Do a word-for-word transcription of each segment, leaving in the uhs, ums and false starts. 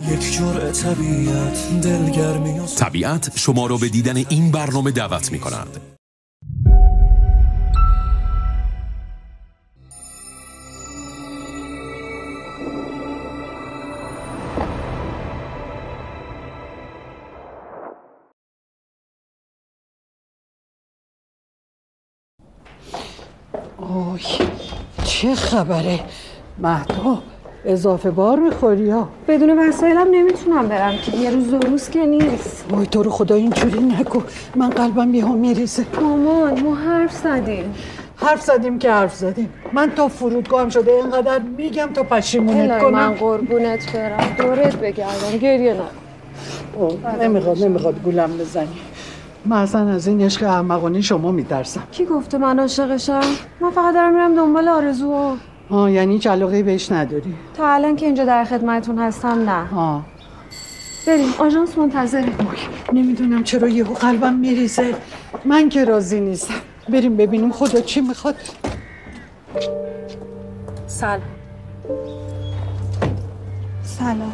یک جرعه طبیعت دلگرمی و طبیعت شما را به دیدن این برنامه دعوت می کند. اوه چه خبره؟ مهتاب اضافه بار میخوری ها؟ بدون وسایلم نمیتونم برم که یه روز دو روز که نیست. وای تو رو خدا اینجوری نکن، من قلبم یهو میریزه. مامان ما حرف زدیم حرف زدیم که حرف زدیم. من تا فرودگاهم شده اینقدر میگم تا پشیمونت کنم. من قربونت برم دورت بگردم گریه نکن. نمیخواد نمیخواد گولم بزنی. من اصلا از این عشق احمقانه شما میترسم. کی گفته من عاشقشم؟ من فقط دارم میرم دنبال آرزوها. آه یعنی هیچ علاقه‌ای بهش نداری؟ تا الان که اینجا در خدمتتون هستم نه. آه بریم آژانس منتظره. نمیدونم چرا یهو قلبم میریزه. من که راضی نیستم. بریم ببینیم خدا چی میخواد. سلام. سلام.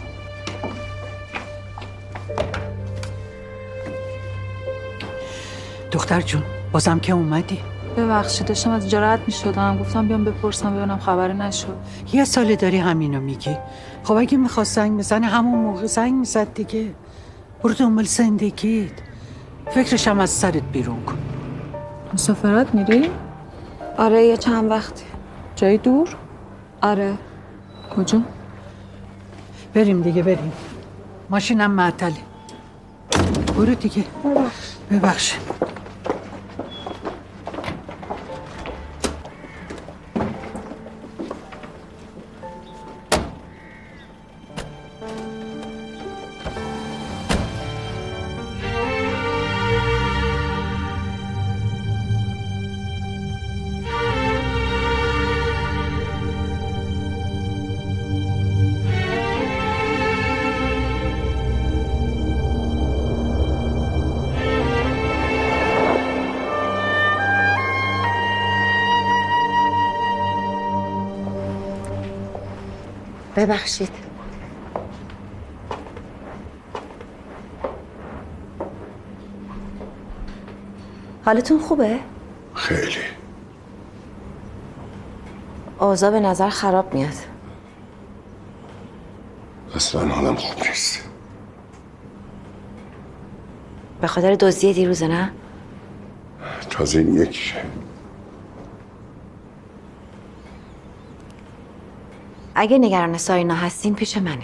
دختر جون بازم که اومدی؟ ببخشید داشتم از جرأت میشدم گفتم بیام بپرسم ببینم خبری نشد. یه سال داری همینو میگی. خب اگه میخواست زنگ بزنه همون موقع زنگ میزد دیگه. برو دنبال زندگیت. فکرشم از سرت بیرون کن. مسافرت میری؟ آره یه چند وقتی. جای دور؟ آره. کجا؟ بریم دیگه بریم. ماشینم معطله. برو دیگه. ببخش. ببخش. ببخشید. حالتون خوبه؟ خیلی. اوضاع به نظر خراب میاد. اصلا حالم خوب نیست. به خاطر دزدی دیروزه نه؟ تازه این یکیشه. اگه نگران سارینا هستین پیش منه.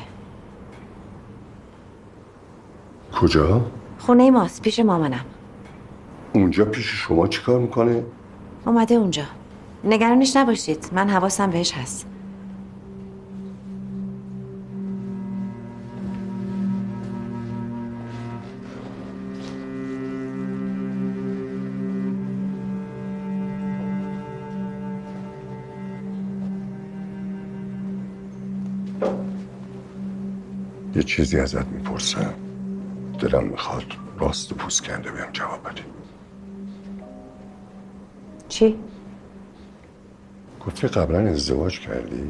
کجا؟ خونه ماست پیش مامانم. اونجا پیش شما چیکار میکنه؟ اومده اونجا. نگرانش نباشید من حواسم بهش هست. یه چیزی ازت میپرسم. دلم میخواد راست و پوست کنده بهم جواب بدی. چی؟ گفتی قبلا ازدواج کردی؟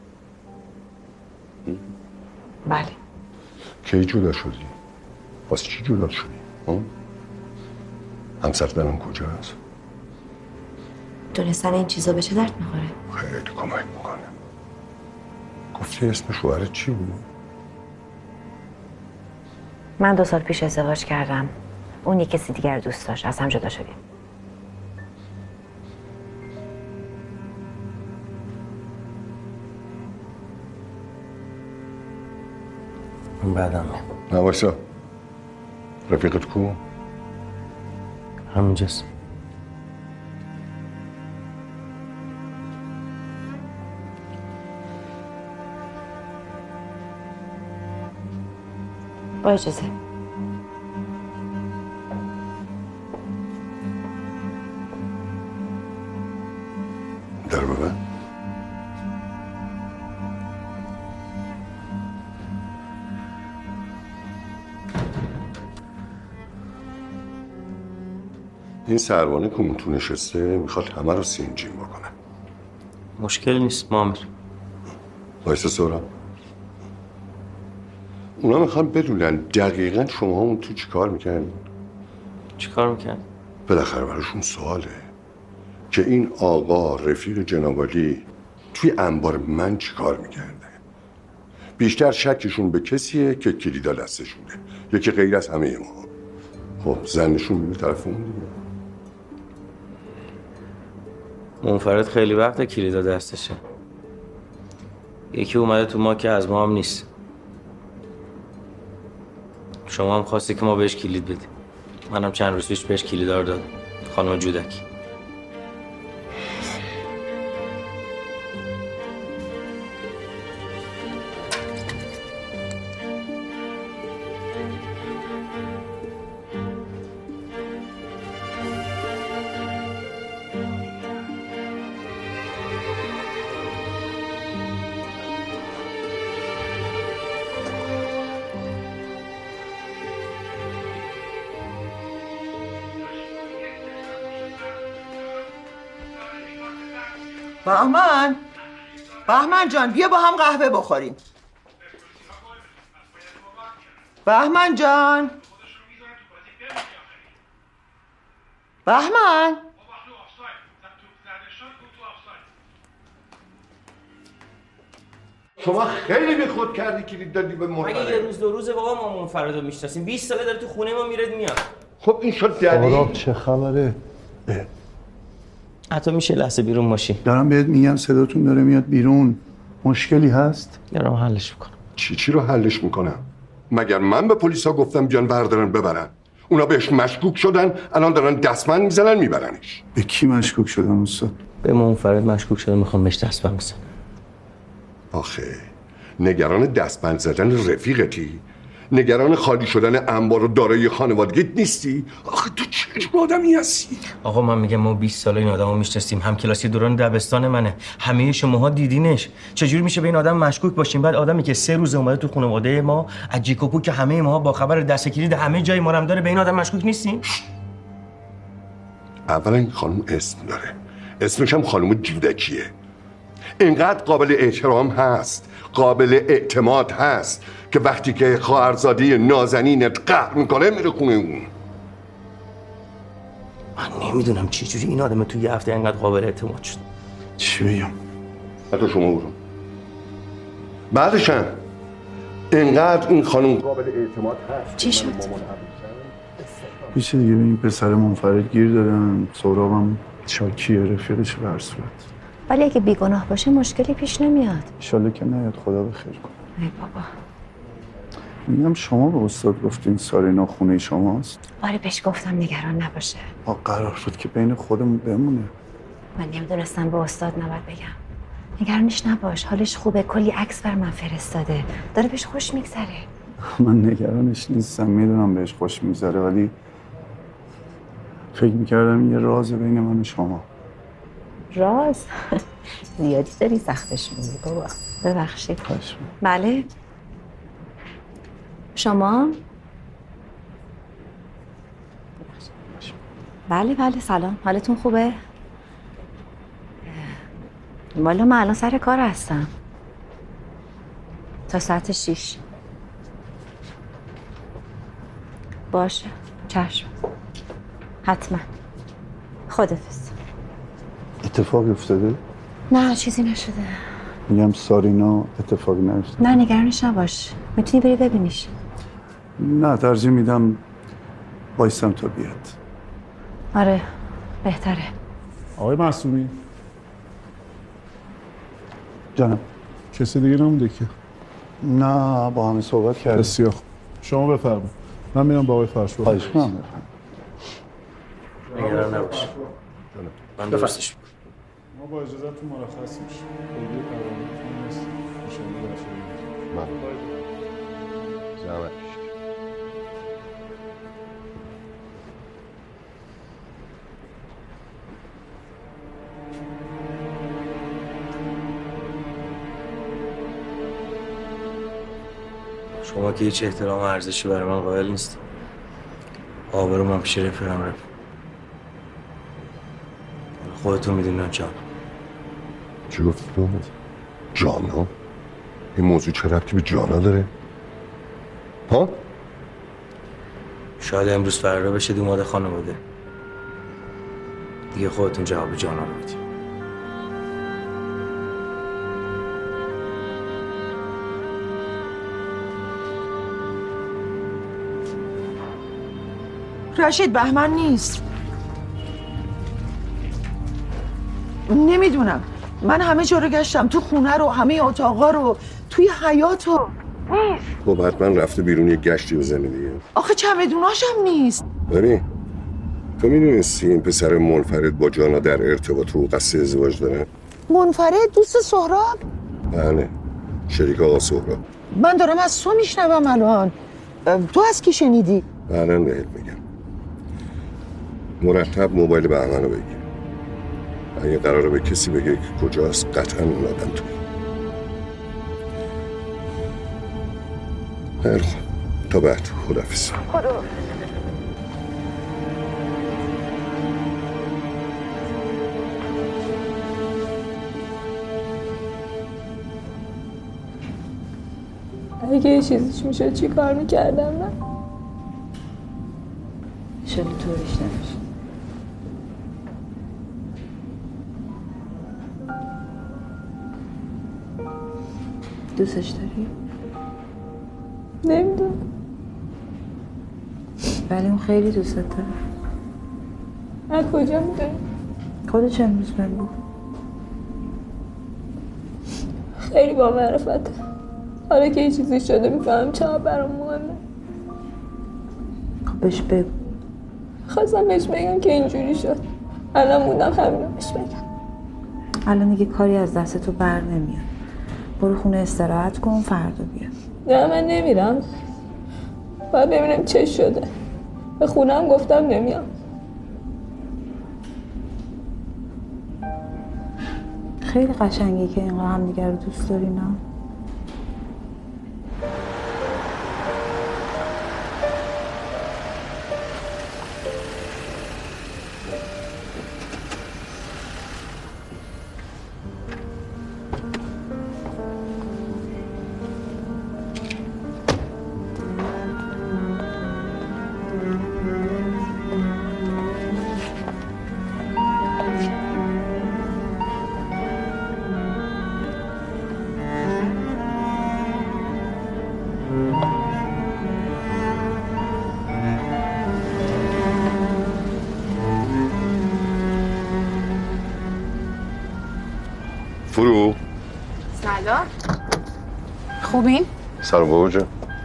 بله. کی جدا شدی؟ واسه چی جدا شدی؟ همسرت الان کجاست؟ دونستن این چیزا به چه درد میخوره؟ خیلی کمک میکنه. گفتی اسم شوهرت چی بود؟ من دو سال پیش ازدواج کردم. اون یک کسی دیگر دوست داشت. از هم جدا شدیم. من بعدم نه وایسا. رفیقت کو؟ همینجاست. با اجازه. در ببن. این سروانه که اون تو نشسته میخواد همه رو سینجین بکنه. مشکل نیست مامر. وایسا سورا. اونا میخوان بدونن دقیقا شما اون تو چی کار میکنن. چی کار میکنن؟ بالاخره براشون سواله که این آقا رفیق جناب علی توی انبار من چی کار میکرده. بیشتر شکشون به کسیه که کلیدا دستشونه، یکی غیر از همه ما. خب زنشون میره طرف اون دیگه. منفرد خیلی وقت کلیدا دستشه. یکی اومده تو ما که از ما هم نیست. شما هم خواستی که ما بهش کلید بدیم. منم چند روز پیش بهش کلیدا رو دادم. خانم جودکی. بهمن بهمن جان بیا با هم قهوه بخوریم. بهمن جان بهمن شما خیلی بی خود کردی کلید دادی به منفرد. مگه یه روز دو روز بابا ما منفرد رو میشناسیم؟ بیست ساله داره تو خونه ما میره میاد. خب این شد دلیل. آراب چه خبره؟ حتی میشه لحظه بیرون ماشین؟ دارم بهت میگم صداتون داره میاد بیرون. مشکلی هست؟ دارم حلش میکنم. چی چی رو حلش میکنم؟ مگر من به پلیسا گفتم بیان بردارن ببرن؟ اونا بهش مشکوک شدن، الان دارن دستمند میزنن میبرنش. به کی مشکوک شدن استاد؟ به منفرد مشکوک شده، میخوام بهش دستبند بزنم. آخه نگران دستبند زدن رفیقتی؟ نگران خالی شدن انبار و دارایی خانوادگیت نیستی؟ آخه تو چه جور آدمی هستی؟ آقا من میگم ما بیست ساله این آدمو میشناسیم، هم کلاسی دوران دبستان منه، همه شماها دیدینش. چجوری میشه به این آدم مشکوک باشیم؟ بعد آدمی که سه روز اومده تو خانواده ما از جیکوپو که همه ماها با خبر دست کلید همه جای ما هم داره، به این آدم مشکوک نیستیم؟ اولا این خانم اسم داره، اسمش هم خانم جودکیه. اینقدر قابل احترام هست، قابل اعتماد هست که وقتی که خواهرزاده نازنینت قهر میکنه میره خونه اون. من نمیدونم چه جوری این آدم تو یه هفته اینقدر قابل اعتماد شد. چی بگم؟ حتی شما برو. بعدش هم اینقدر این خانم قابل اعتماد هست. چی شد؟ میشه دیگه به این پسر منفرد گیر دادن. سهرابم شاکیه، رفیقش به هر صورت. ولی اگه بیگناه باشه مشکلی پیش نمیاد. انشالله که نیاد، خدا بخیر کنه. ای بابا. میگم شما به استاد گفتین سارینا خونه شماست؟ آره بهش گفتم نگران نباشه. آ قرار بود که بین خودمون بمونه. من نمیدونستم به استاد نباید بگم. نگرانش نباش، حالش خوبه، کلی عکس بر من فرستاده، داره بهش خوش میگذره. من نگرانش نیستم، میدونم بهش خوش میگذره، ولی فکر میکردم یه راز بین من و شما. راز؟ زیادی داری سختش میگی بابا. ببخشید. خواهش بله؟ شما؟ بله بله سلام، حالتون خوبه؟ والا من الان سر کار هستم تا ساعت شیش. باشه چشم، حتما. خدافظ. اتفاقی افتاده؟ نه چیزی نشده. میگم سارینا اتفاقی نیفتاده؟ نه نگرانش نباش، میتونی بری ببینیش. نه ترجیح میدم بایستم تا بیاد. آره بهتره. آقای معصومی جانم. کسی دیگه نمونده که؟ نه با همه صحبت کردم. بسیار خوب، شما بفرمایید، من میرم با آقای فرشو. خواهش می‌کنم. نگران نباش، من درستش میکنم. ما با اجازهتون مرخص میشیم. خیلی پرونده‌تون نیست. انشاءالله در شبیه. من زحمت شما که هیچ احترام و ارزشی برای من قائل نیست. آبرو من پیش رفیقم رفت. خودتون میدونم جان. چی گفتی تو؟ جانا؟ این موضوع چه ربطی به جانا داره؟ ها؟ شاید امروز فردا بشه دوماد خانواده. دیگه خودتون جواب جانا رو بدید. رشید بهمن نیست. نمیدونم. من همه جا رو گشتم، تو خونه رو، همه اتاقا رو، توی حیاط رو. نیست. خب حتما رفته بیرون یه گشتی بزنه دیگه. آخه چمدوناش هم نیست. ببین تو میدونستی این پسر منفرد با جانا در ارتباط رو قصد ازدواج داره؟ منفرد دوست سهراب؟ بله شریک آقا سهراب. من دارم از تو میشنوم الان. تو از کی شنیدی؟ بعداً بهت میگم. مرتب موبایل بهمن رو بگیر. اگه قراره به کسی بگه که کجاست قطعا اون آدم توی. خیلی خوب تا بعد. خداحافظ. خدا. اگه یه چیزیش میشد چی کار میکردم من؟ شاید طوریش نمیشه. دوستش داری؟ نمیدونم. ولی اون خیلی دوستت داره. از کجا میدونی؟ خودش امروز بگو. خیلی با معرفته. حالا که یه چیزی شده میفهم چه برام مهمه. خب بهش بگو. خواستم بهش بگم که اینجوری شد. الان موندم همینو بهش بگم. الان دیگه کاری از دست تو بر نمیاد. برو خونه استراحت کن فردا بیا. نه من نمیرم. باید ببینم چه شده. به خونم گفتم نمیام. خیلی قشنگی که اینقدر هم دیگر رو دوست داری نه؟ فرو. سلام. خوبین؟ سلام بابا جان.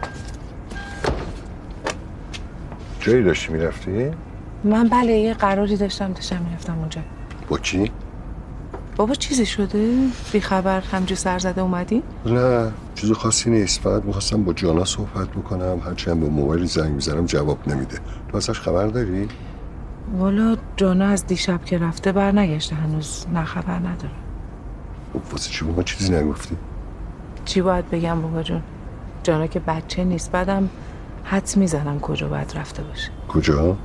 جایی داشتی میرفتی؟ من بله یه قراری داشتم داشتم میرفتم اونجا. با کی؟ بابا چیزی شده؟ بی خبر همجور سر زده اومدی؟ نه چیز خاصی نیست. فقط میخواستم با جانا صحبت بکنم. هرچند با موبایل زنگ میزنم جواب نمیده. تو ازش خبر داری؟ والا جانا از دیشب که رفته بر نگشته هنوز. نه خبر نداره. واسه چی بابا چیزی نگفتی؟ چی باید بگم بابا جون؟ جانا که بچه نیست. بعدم حدس میزنم کجا باید رفته باشه. کجا؟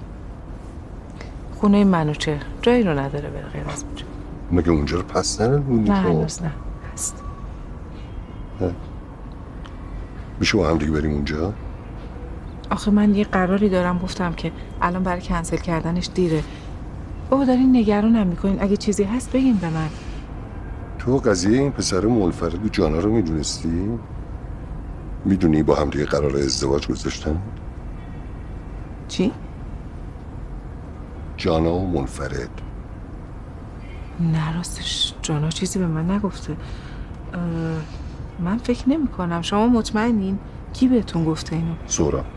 خونه منوچهر. جایی رو نداره بره غیر از اونجا. مگه اونجا رو پس نرمونی؟ نه هنوز نه هست. میشه با هم دیگه بریم اونجا؟ آخه من یه قراری دارم گفتم که الان برای کنسل کردنش دیره. بابا دارین نگرانم میکنین. اگه چیزی هست بگین به من. تو قضیه این پسر منفرد و جانا رو میدونستی؟ میدونی با هم دیگه قرار ازدواج گذاشتن؟ چی؟ جانا و منفرد. نه راستش جانا چیزی به من نگفته. من فکر نمی کنم. شما مطمئنین؟ کی بهتون گفته اینو؟ سهراب.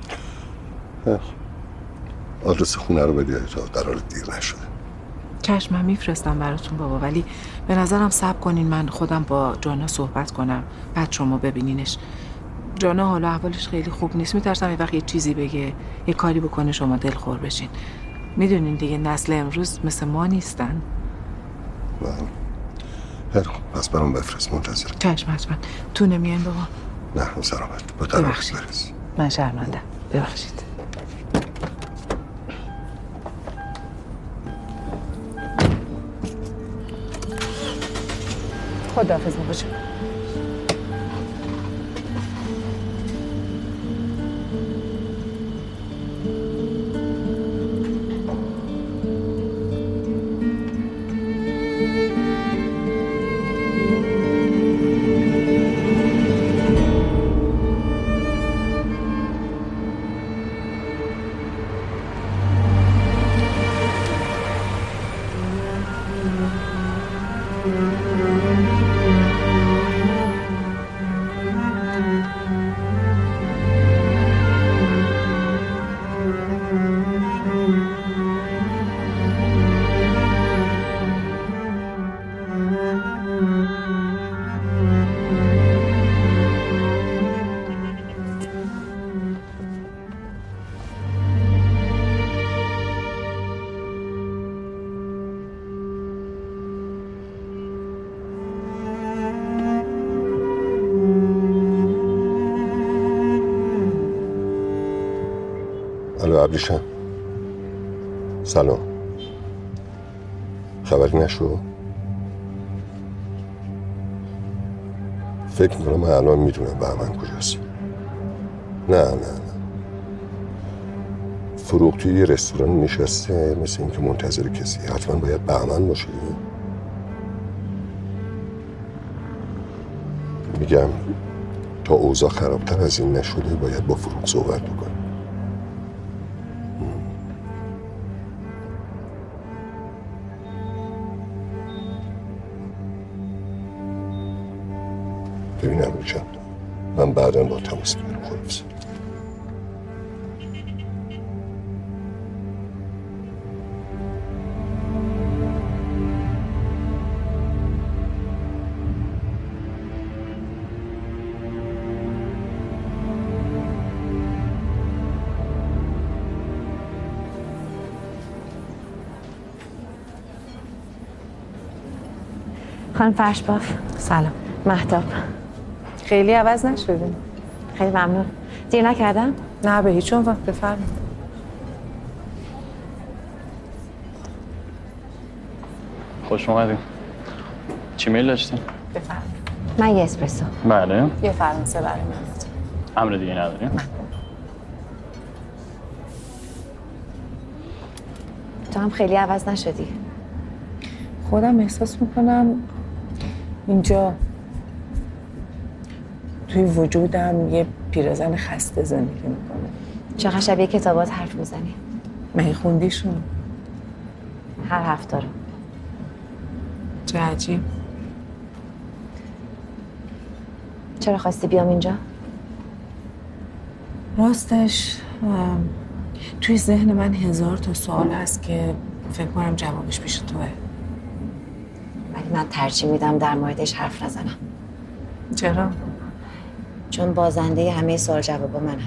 آدرس خونه رو بدید تا قرار دیر نشده. چشم من میفرستم براتون بابا، ولی به نظرم صبر کنین من خودم با جانا صحبت کنم بعد شما ببینینش. جانا حالا احوالش خیلی خوب نیست. میترسم یه وقت یه چیزی بگه یه کاری بکنه شما دلخور بشین. میدونین دیگه نسل امروز مثل ما نیستن. بله. خیلی خوب پس برام بفرست منتظرم. چشم حتما. تو نمیاین بابا؟ نه سلامت به قرار برس. من شرمندم ببخشید. خداحافظ بابا جون. الو ابریشم، سلام. خبری نشو؟ فکر میکنم من الان میدونم بهمن کجاست. نه نه نه فروغ توی یه رستوران نشسته، مثل اینکه منتظر کسی. حتما باید بهمن باشه. میگم تا اوضاع خرابتر از این نشده باید با فروغ صحبت بکنم. ببینم روشن، من بعدا با تماس میگیرم. خلاص خانم فرشباف. سلام. مهتاب. خیلی عوض نشدیم. خیلی ممنون. دیر نکردم؟ نه به هیچ عنوان. بفرمایید. خوش اومدین. چی میل داشتین؟ بفرمایید. من یه اسپرسو. بله. یه فرانسه برای من. امر دیگه نداریم؟ تو هم خیلی عوض نشدی. خودم احساس میکنم اینجا توی وجودم یه پیرزن خسته زندگی میکنه. چقدر شبیه کتابات حرف میزنی؟ من خوندیشون؟ هر هفته رو. چه عجیب. چرا خواستی بیام اینجا؟ راستش توی ذهن من هزار تا سوال هست که فکر کنم جوابش پیش توه. ولی من ترجیح میدم در موردش حرف نزنم. چرا؟ چون بازنده همه سوال جوابا منم.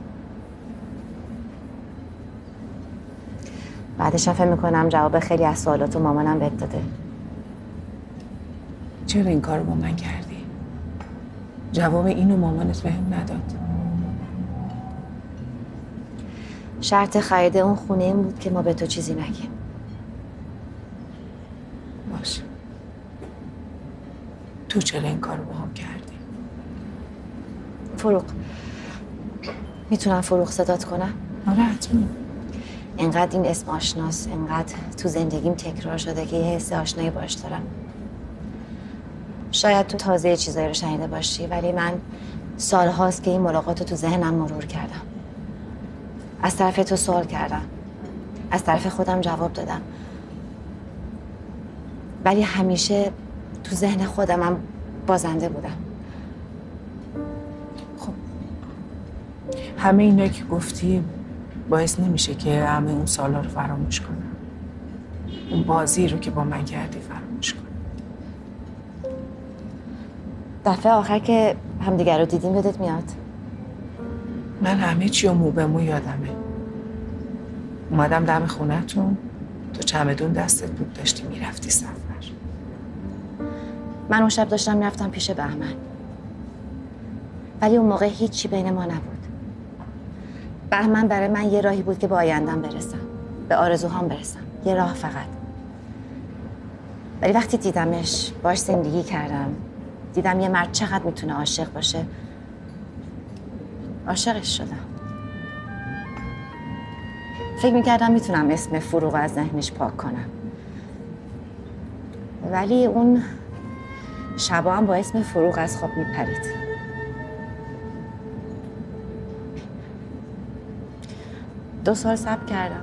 بعدش هم فکر میکنم جواب خیلی از سوالاتو مامانم بهت داده. چرا این کارو با من کردی؟ جواب اینو مامانت بهم نداد. شرط خرید اون خونه این بود که ما به تو چیزی نگیم. باشه. تو چرا این کارو با هم کردی؟ فروغ. میتونم فروغ صدات کنم؟ آره حتما. انقدر این اسم آشناست، انقدر تو زندگیم تکرار شده که یه حس آشنایی باش دارم. شاید تو تازه یه چیزایی رو شنیده باشی، ولی من سالهاست که این ملاقات رو تو ذهنم مرور کردم. از طرف تو سوال کردم، از طرف خودم جواب دادم، ولی همیشه تو ذهن خودم هم بازنده بودم. خب همه اینا که گفتی باعث نمیشه که همه اون سالا رو فراموش کنم. اون بازی رو که با من کردی فراموش کنم. دفعه آخر که همدیگر رو دیدیم یادت میاد؟ من همه چی رو مو به مو یادمه. اومدم دم خونه‌تون، تو چمدون دستت بود داشتی میرفتی سفر. من اون شب داشتم میرفتم پیش بهمن، ولی اون موقع هیچی بین ما نبود. بهمن برای من یه راهی بود که به آیندم برسم، به آرزوهام برسم، یه راه فقط. ولی وقتی دیدمش، باش زندگی کردم، دیدم یه مرد چقدر میتونه عاشق باشه، عاشقش شدم. فکر میکردم میتونم اسم فروغ از ذهنش پاک کنم، ولی اون شبا هم با اسم فروغ از خواب میپرید. دو سال صبر کردم.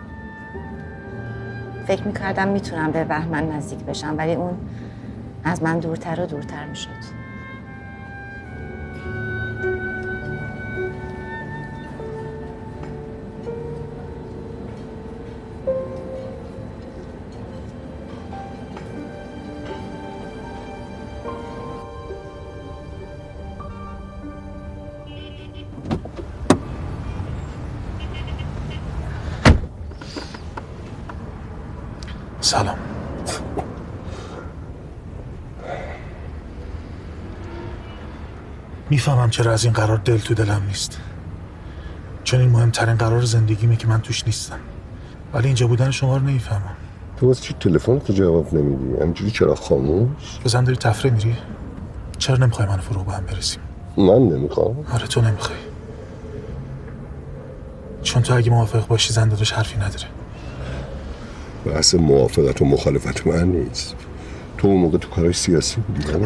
فکر میکردم میتونم به بهمن نزدیک بشم، ولی اون از من دورتر و دورتر میشد. سلام. میفهمم چرا از این قرار دل تو دلم نیست. چون این مهمترین قرار زندگیمه که من توش نیستم. ولی اینجا بودن شما رو نمیفهمم. تو واسه چی تلفن تو جواب نمیدی؟ همینجوری چرا خاموش؟ بزن داری تفریح میری؟ چرا نمیخوای من فروغ با هم برسیم؟ من نمیخوام. آره تو نمیخوای. چون تو اگه موافق باشی زنده داشت حرفی نداره. بحث موافقت و مخالفت من نیست. تو اون موقع تو کارهای سیاسی بودی نه؟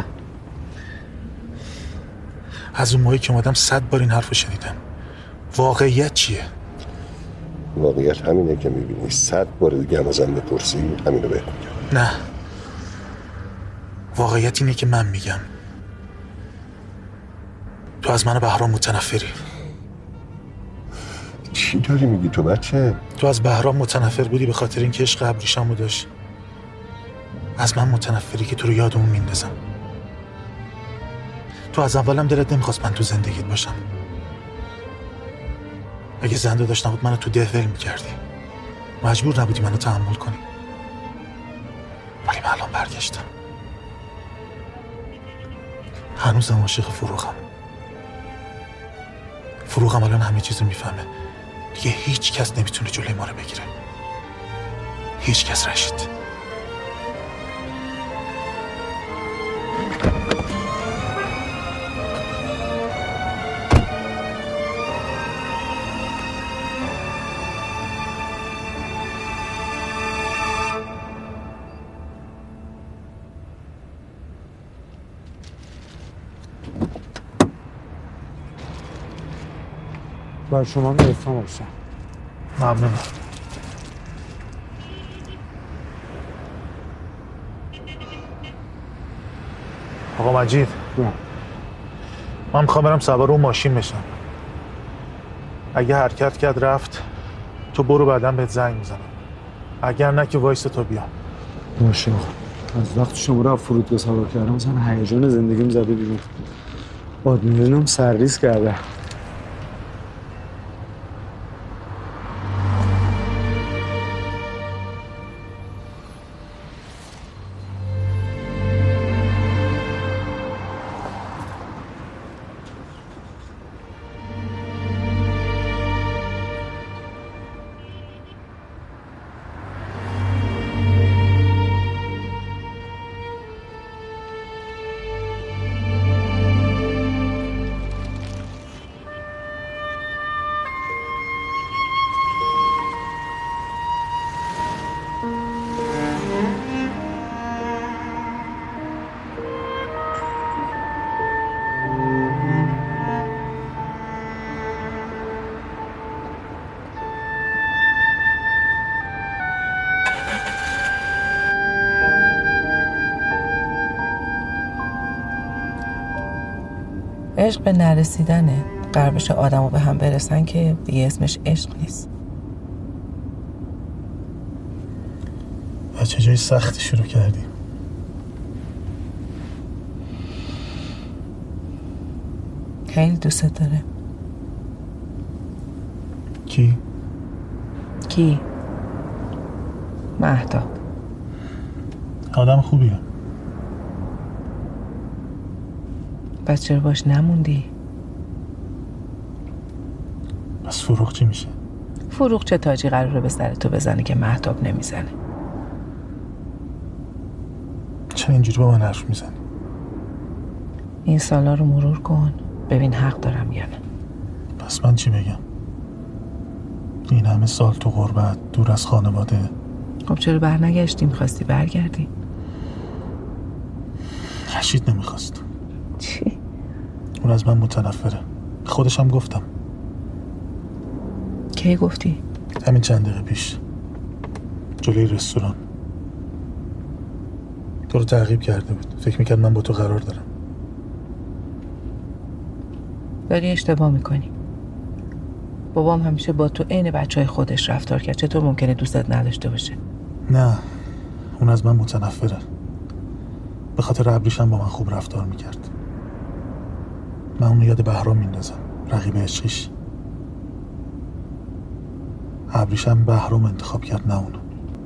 از اون موقعی که اومدم صد بار این حرفو شنیدم. واقعیت چیه؟ واقعیت همینه که میبینی. صد بار دیگه هم ازم بپرسی همینو بهت میگم. نه، واقعیت اینه که من میگم تو از من بهرام متنفری. چی داری میگی تو بچه؟ تو از بهرام متنفر بودی به خاطر اینکه عشق ابریشمو داشت. از من متنفری که تو رو یاد اون میندازم. تو از اولم دلت نمیخواست من تو زندگیت باشم. اگه زنده داشت نبود منو تو ده ول میکردی. مجبور نبودی منو تحمل کنی. ولی من الان برگشتم. هنوزم عاشق فروغم. فروغم الان همه چیزو میفهمه. دیگه هیچ کس نمیتونه جلوی ما رو بگیره. هیچ کس. رشید بر شما میرسم باشم. ممنونم. آقا مجید نه. من میخوام برم سوار اون ماشین بشم. اگه حرکت کرد رفت تو برو بعدم بهت زنگ میزنم. اگر نه که وایس تا بیام. باشه آقا. از وقت شما رو فرودگاه سوار کردم مثلا هیجان زندگیم زده بیرون. آدمیرنم سرریز کرده. عشق به نرسیدنه. قرار بشه آدمو به هم برسن که دیگه اسمش عشق نیست. از چه جای سختی شروع کردی؟ خیلی دوست داره. کی؟ کی؟ مهتاب. آدم خوبیه. پس چرا باش نموندی؟ پس فروغ چی میشه؟ فروغ چه تاجی قراره به سر تو بزنه که مهتاب نمیزنه؟ چرا اینجوری با من حرف میزنی؟ این سالا رو مرور کن ببین حق دارم یا نه. پس من چی بگم؟ این همه سال تو غربت دور از خانواده. خب چرا برنگشتی؟ میخواستی برگردی؟ رشید نمیخواست. چی؟ اون از من متنفره. خودشم گفتم. کی گفتی؟ همین چند دقیقه پیش جلوی رستوران. تو رو تعقیب کرده بود. فکر میکرد من با تو قرار دارم. داری اشتباه میکنی. بابام همیشه با تو عین بچهای خودش رفتار کرد. چطور ممکنه دوستت نداشته باشه؟ نه، اون از من متنفره. به خاطر ابریشم با من خوب رفتار میکرد. من اونو یاد بهرام میندازم، رقیب عشقیش. ابریشم بهرام انتخاب کرد، نه اونو.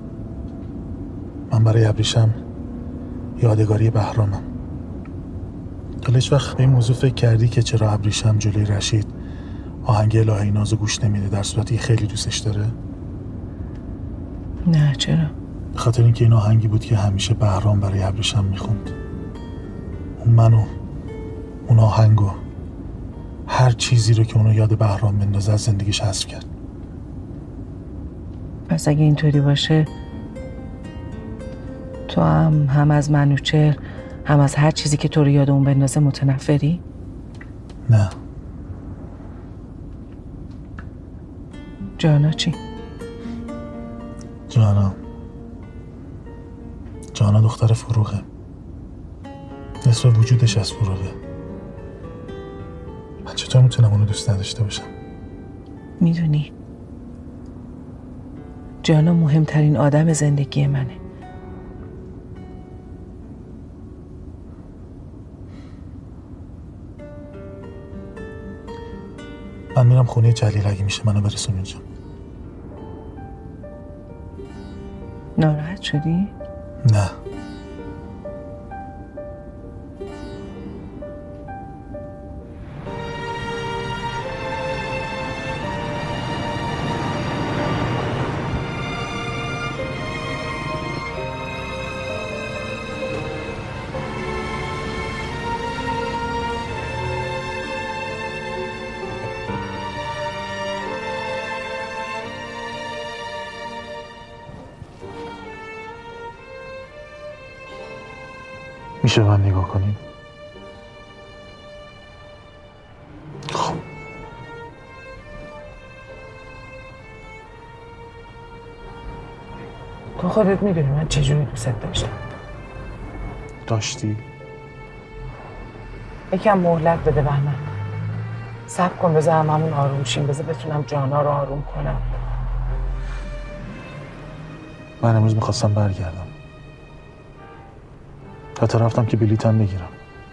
من برای ابریشم یادگاری بهرامم. تو هیچ وقت به این موضوع فکر کردی که چرا ابریشم جلوی رشید آهنگ الهه نازو گوش نمیده در صورتی خیلی دوستش داره؟ نه چرا؟ به خاطر اینکه این آهنگی بود که همیشه بهرام برای ابریشم میخوند. اون منو، اون آهنگو، هر چیزی رو که اونو یاد بهرام بندازه از زندگیش حذف کرد. پس اگه اینطوری باشه تو هم هم از منوچهر هم از هر چیزی که تو رو یاد اون بندازه متنفری؟ نه. جانا چی؟ جانا جانا دختر فروغه. نصف وجودش از فروغه. من چطور میتونم اونو دوست نداشته باشم؟ میدونی جانا مهمترین آدم زندگی منه. من میرم خونه جلیل اگه میشه منو برسون اینجا. ناراحت شدی؟ نه. میشه من نگاه کنیم؟ خب تو خودت میدونی من چجوری دوست داشتم. داشتی؟ یکم مهلت بده بهمن. صبر کن بذار هممون آروم شیم، بذار بتونم جانا رو آروم کنم. من امروز میخواستم برگردم. حتی رفتم که بلیتم بگیرم،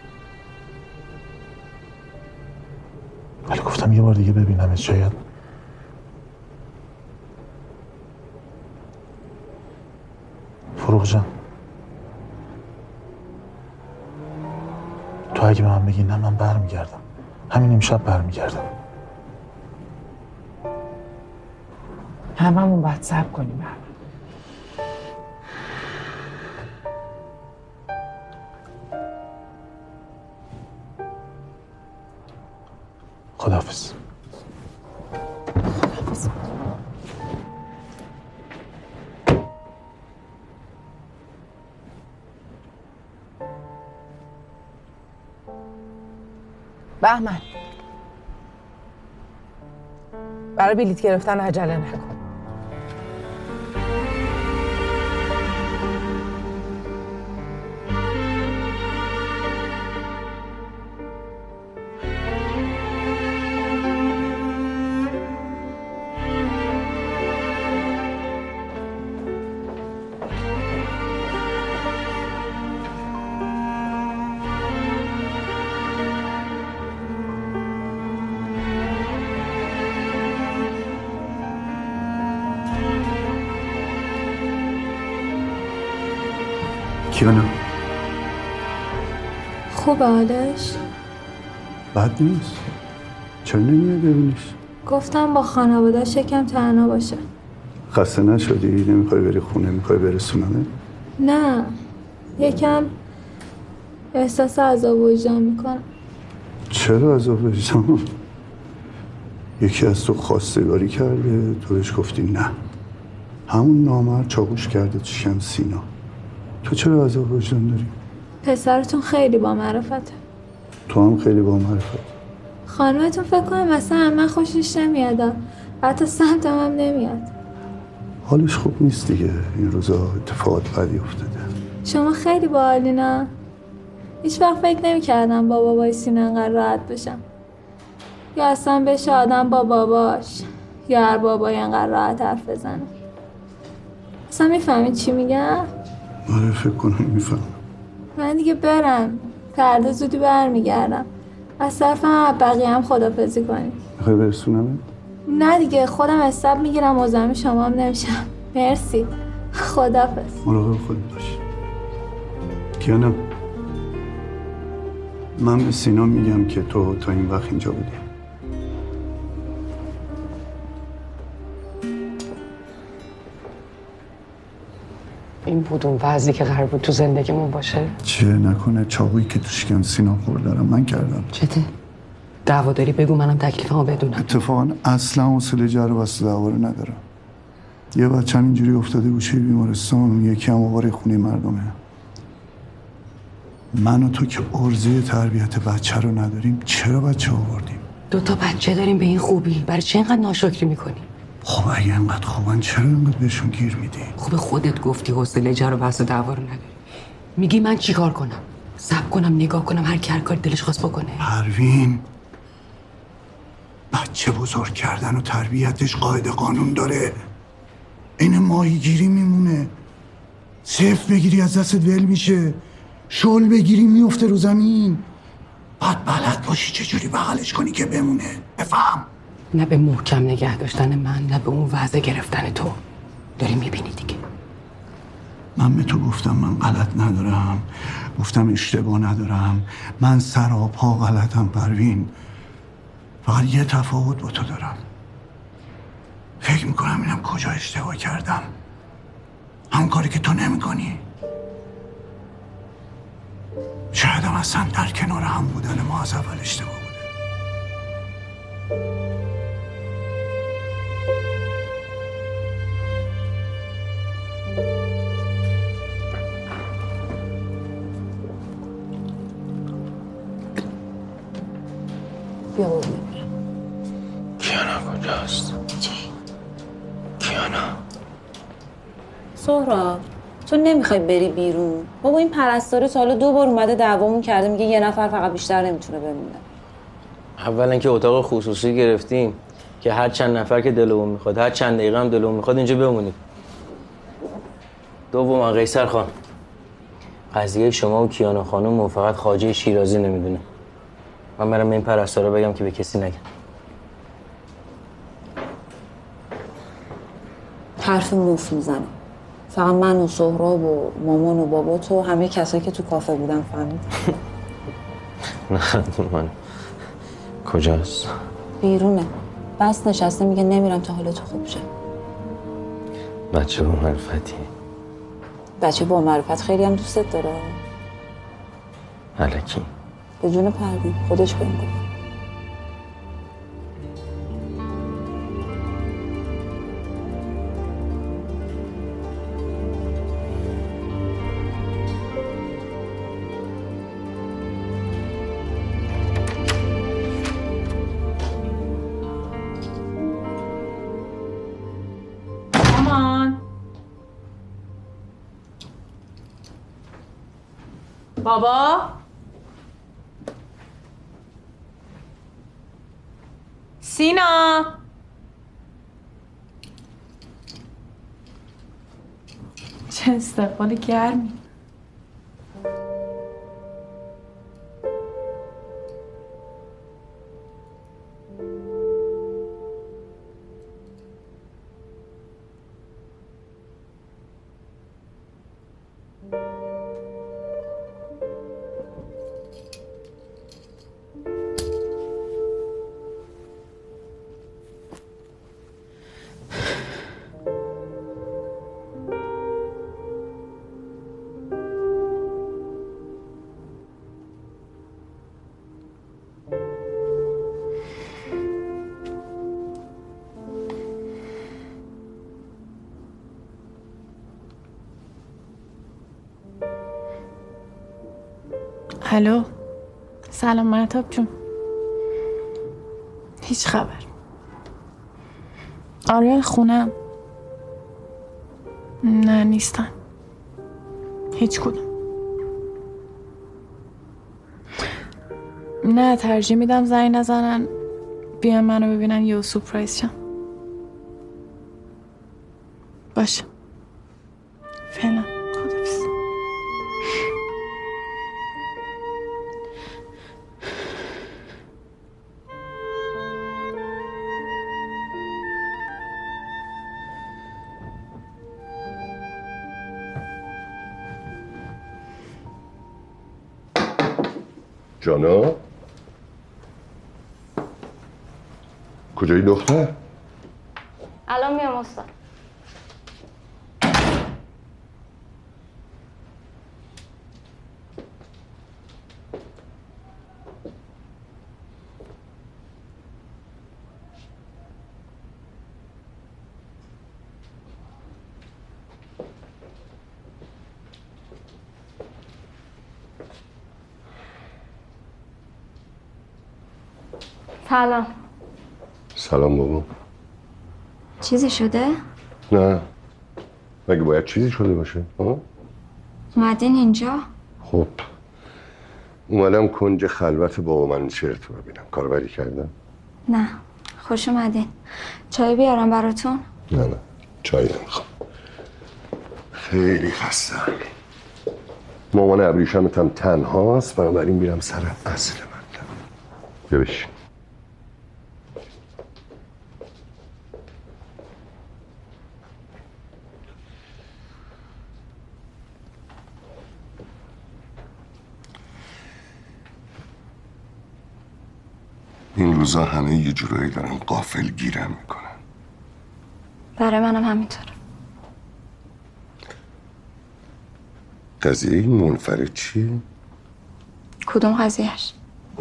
ولی گفتم یه بار دیگه ببینم شاید فروغ جان تو اگه به من بگی نه من برمیگردم، همین امشب برمیگردم. هممون باید صبر کنیم. خداحافظ. خداحافظ. بهمن برای بلیط گرفتن عجله نکن. کیانا خوبه حالش؟ بد نیست. چرا نمیای ببینیش؟ گفتم با خانواده‌اش یکم تنها باشه. خسته نشدی؟ نمیخوای بری خونه؟ میخوای برسونمت؟ نه یکم احساس عذاب وجدان میکنم. چرا عذاب وجدان؟ یکی از تو خواستگاری کرده تو بهش گفتی نه، همون نامرد چاقوش کرده تو شکم سینا. تو چرا عذاب وجدان داری؟ پسرتون خیلی با معرفته. تو هم خیلی با معرفت. خانومتون فکر کنم مثلا من خوشش نمیاد، حتی سمتم هم نمیاد. حالش خوب نیست دیگه، این روزا اتفاقات بدی افتاده. شما خیلی باحالینا. هیچ وقت فکر نمی‌کردم با بابای سینا انقدر راحت بشم، یا اصلا بشه آدم با باباش یا هر بابای انقدر راحت حرف بزنه. اصلا میفهمید چی میگم؟ آره فکر کنم میفهم. من دیگه برم، فردا زودی برمیگردم. از طرف هم بقیه هم خدافظی کنیم. میخوای برسونمت؟ نه دیگه خودم حساب میگیرم، مزاحم شما هم نمیشم. مرسی. خدافظ. مراقب خودت باش. کیانا من به سینا میگم که تو تا این وقت اینجا بودی. این بود اون وضعی که قرار بود تو زندگیمون باشه؟ چه نکنه چاقویی که تو شکم سینا خورد دارم من کردم. چته؟ دعوا داری بگو منم تکلیفمو بدونم. اتفاقا اصلا حوصله جر و بحث دعوا رو ندارم. یه بچه‌م اینجوری افتاده گوشه بیمارستان، اون یکی هم آواره خونه مردمه. من و تو که ارزه تربیت بچه رو نداریم، چرا بچه آوردیم؟ دو تا بچه داریم به این خوبی، برای چه اینقدر ناشکری میکنی؟ خب اگه اینقدر خوبن چرا اینقدر بهشون گیر میدی؟ خوب خودت گفتی حوصله جر و بحث دعوا رو نداری. میگی من چیکار کنم؟ صبر کنم نگاه کنم هر کی هر کاری دلش خواست بکنه؟ پروین بچه بزرگ کردن و تربیتش قاعده قانون داره. این ماهیگیری میمونه، صفر بگیری از دستت ول میشه، شل بگیری میفته رو زمین. بعد بلد باشی چجوری بغلش کنی که بمونه. بفهم. نه به محکم نگه داشتن من، نه به اون وضع گرفتن تو. داری میبینی دیگه. من به تو گفتم من غلط ندارم، گفتم اشتباه ندارم، من سراپا غلطم پروین. فقط یه تفاوت با تو دارم، فکر میکنم اینم کجا اشتباه کردم، همون کاری که تو نمیکنی. شاید هم اصلا در کنار هم بودن ما از اول اشتباه بوده. بیا بابا. کیانا کجاست؟ چی؟ کیانا سهراب تو نمیخوای بری بیرون؟ بابا این پرستاره تا حالا دو بار اومده دعوامون کرده، میگه یه نفر فقط بیشتر نمیتونه بمونه. اولا که اتاق خصوصی گرفتیم که هر چند نفر که دلمون میخواد، هر چند دقیقه هم دلمون میخواد اینجا بمونیم. دوم قیصر خان، قضیه شما و کیانا خانم و فقط خواجه شیرازی نمیدونه. من برم این پرستاره بگم که به کسی نگم. حرف موف میزنه. فقط من و سهراب و مامان و بابا تو همه کسایی که تو کافه بودن فهمید. نه من کجاست؟ بیرونه. بس نشسته میگه نمیرم تا حالت خوب شه. بچه با معرفتی. بچه با معرفت خیلی هم دوستت داره. الکی. به جون پروین خودش بهم گفت. بابا سینا چه استقبال گرمی. الو سلام مهتاب جون. هیچ خبر؟ آره خونم. نه نیستن هیچ کدوم. نه ترجیح میدم زنگ نزنن، بیان منو ببینن یه سورپرایز شم. باشه فعلا خداحافظ. جانا کجایی دختر؟ الان میام استاد. سلام. سلام بابا. چیزی شده؟ نه مگه باید چیزی شده باشه؟ ها؟ اومدین اینجا؟ خب اومدم کنج خلوت بابا منوچهر تو ببینم. کاربری کردم؟ نه خوش اومدین. چای بیارم براتون؟ نه نه چای نمیخوام، خیلی خستم. مامان ابریشمت هم تنهاست، بنابراین میرم سر اصل مطلب. بیا بشین. این روزا همه یه جورایی دارن غافل گیرم میکنن. برای منم همینطوره. قضیه این منفرد چیه؟ کدوم قضیهش؟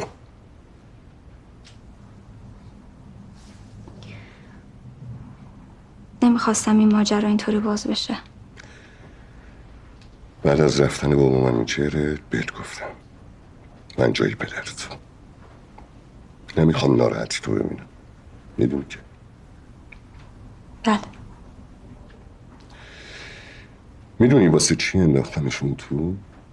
نمیخواستم این ماجرا اینطوری باز بشه. بعد از رفتن بابا منوچهرت بهت گفتم من جایی پدرت نمیخوام ناراحتی تو ببینم. میدونی که بله. میدونی واسه چی انداختمشون تو؟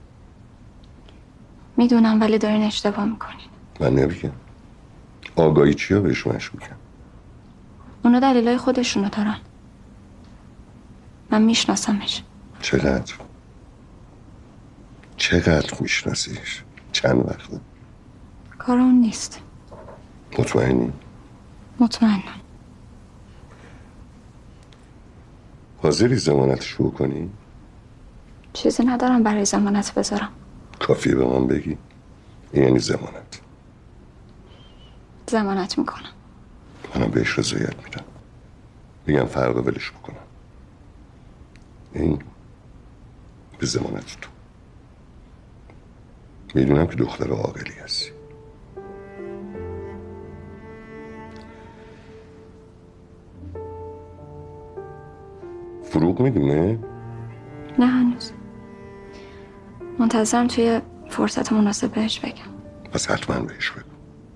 میدونم ولی دارین اشتباه میکنین. من نمیگم. آگاهی چیا بهش مشکوکم؟ اونا دلیلای خودشونو دارن. من میشناسمش. چقدر؟ چقدر میشناسیش؟ چند وقته؟ کار اون نیست. مطمئنی؟ مطمئنم. حاضری ضمانتش بکنی؟ چیزی ندارم برای ضمانت بذارم. کافیه به من بگی؟ یعنی ضمانت. ضمانت میکنم. منم بهش رضایت میدم. میگم فردا ولش بکنم. این به ضمانت تو. میدونم که دختر عاقلی هستی. فروغ میدونه؟ نه هنوز. منتظرم توی فرصت مناسب بهش بگم. پس حتما بهش بگو.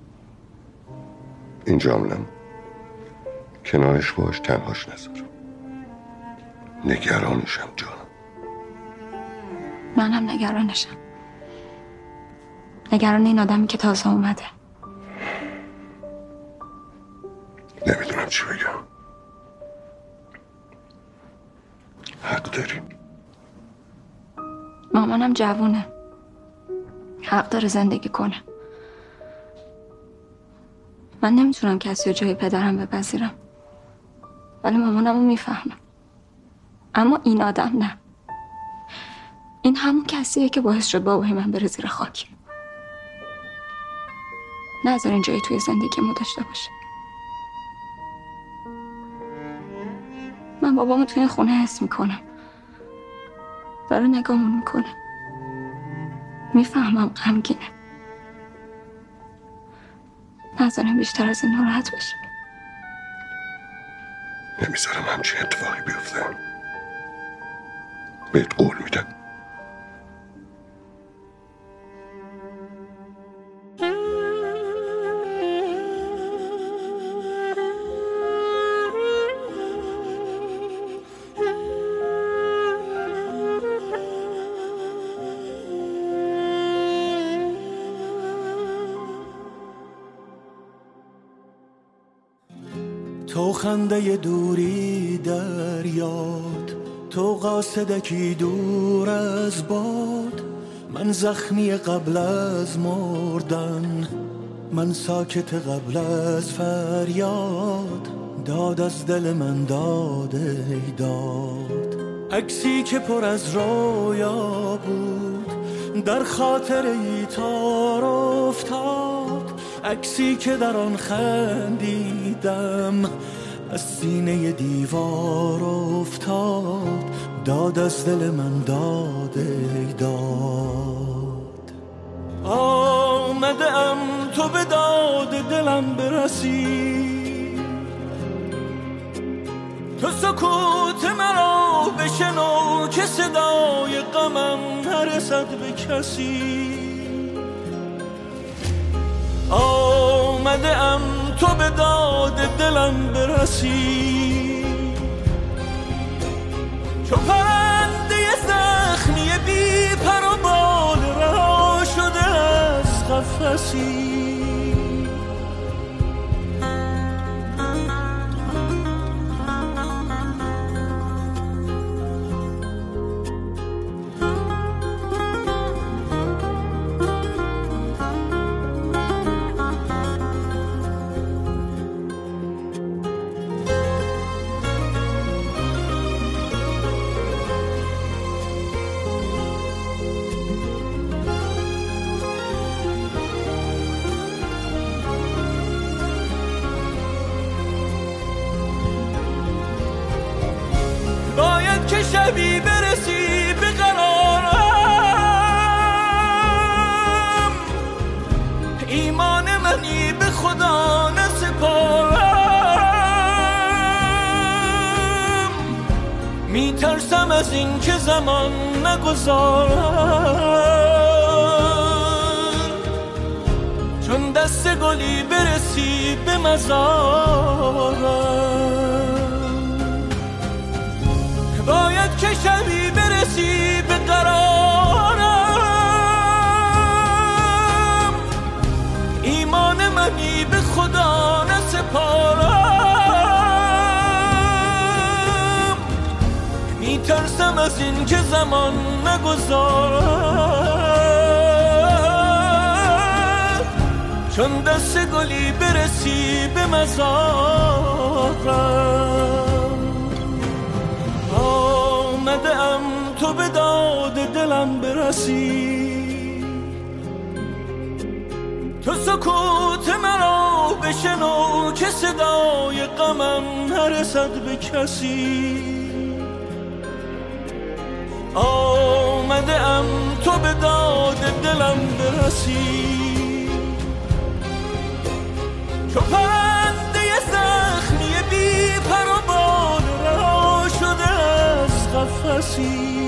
اینجا هم کنارش باش، تنهاش نذار. نگرانشم جانم. منم نگرانشم. نگران این آدمی که تازه اومده. نمیدونم چی بگم. حق داری. مامانم جوونه. حق داره زندگی کنه. من نمیتونم کسی رو جای پدرم بپذیرم. ولی مامانم رو میفهمم. اما این آدم نه. این همون کسیه که باعث شد بابای من بره زیر خاک. نذارین جایی توی زندگیمو داشته باشه. من بابامو توی این خونه حس میکنم. داره نگامون میکنه. میفهمم غمگینه. نذارین بیشتر از این ناراحت بشه. نمیذارم همچین اتفاقی بیفته. بهت قول میدم. تو خنده دوری در یاد، تو قاصدکی دور از باد، من زخمی قبل از مردن، من ساکت قبل از فریاد، داد از دل من داد ای داد. عکسی که پر از رویا بود در خاطر ای تار افتاد، عکسی که در آن خندیدم از سینه دیوار افتاد، داد از دل من داد ای داد. آمده ام تو به داد دلم برسی، تو سکوت مرا بشنو که صدای غمم نرسد به کسی. آمده آمده ام تو به داد دلم برسی، چو پرنده زخمی بی پر و بال رها شده از قفسی. باید که شبی برسی به قرارم، ایمان منی به خدا نسپارم، میترسم از این که زمان نگذارم، چون دست گلی برسی به مزارم. باید که شبی برسی به قرارم، ایمان منی به خدا نسپارم، میترسم از این که زمان نگذارم، چون دست گلی برسی به مزارم. آمده ام تو به داد دلم برسی، تو سکوت مرا بشنو که صدای غمم نرسد به کسی. آمده ام تو به داد دلم برسی، چو پرنده زخمی بی پر و بال رها شده از قفسی.